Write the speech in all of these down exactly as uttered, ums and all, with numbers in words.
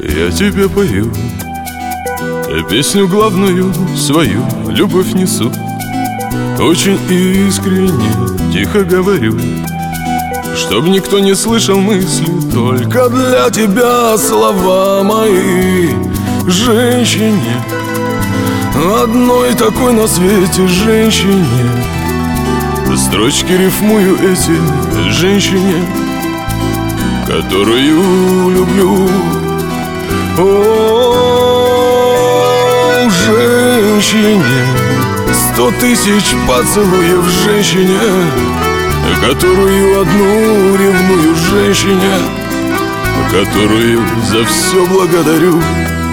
я тебе пою, песню главную свою, любовь несу. Очень искренне, тихо говорю, чтоб никто не слышал мысли. Только для тебя слова мои, женщине, одной такой на свете женщине. Строчки рифмую эти женщине, которую люблю. О, женщине, сто тысяч поцелуев женщине, которую одну ревную женщине, которую за все благодарю.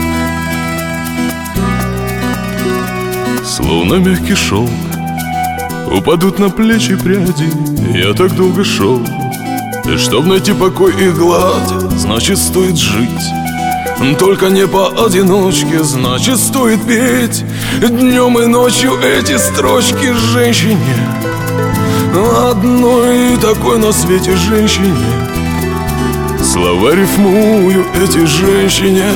Словно мягкий шелк упадут на плечи пряди. Я так долго шел, чтоб найти покой и гладь. Значит, стоит жить, только не поодиночке. Значит, стоит петь днем и ночью эти строчки женщине, одной такой на свете женщине. Слова рифмую эти женщине,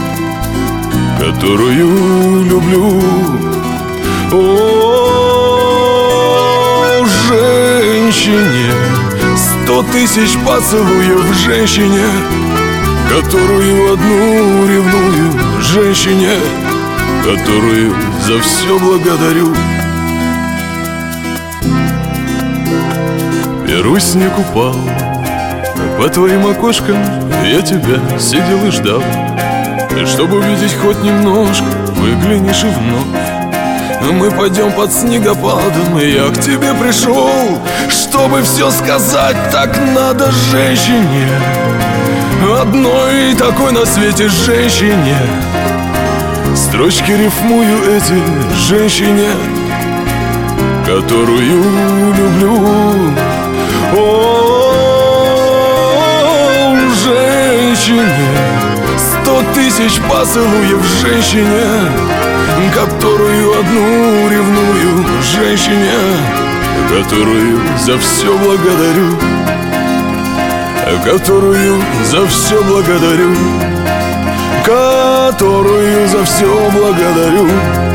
которую люблю. О, женщине, сто тысяч поцелуев женщине, которую одну ревную женщине, которую за все благодарю. Первый снег упал, по твоим окошкам я тебя сидел и ждал. И чтобы увидеть хоть немножко, выглянешь и вновь. Мы пойдем под снегопадом, и я к тебе пришел, чтобы все сказать. Так надо женщине, одной такой на свете женщине. Строчки рифмую эти женщине, которую люблю. О, женщине, сто тысяч поцелуев женщине, которую одну ревную женщине, которую за все благодарю, которую за все благодарю, которую за все благодарю.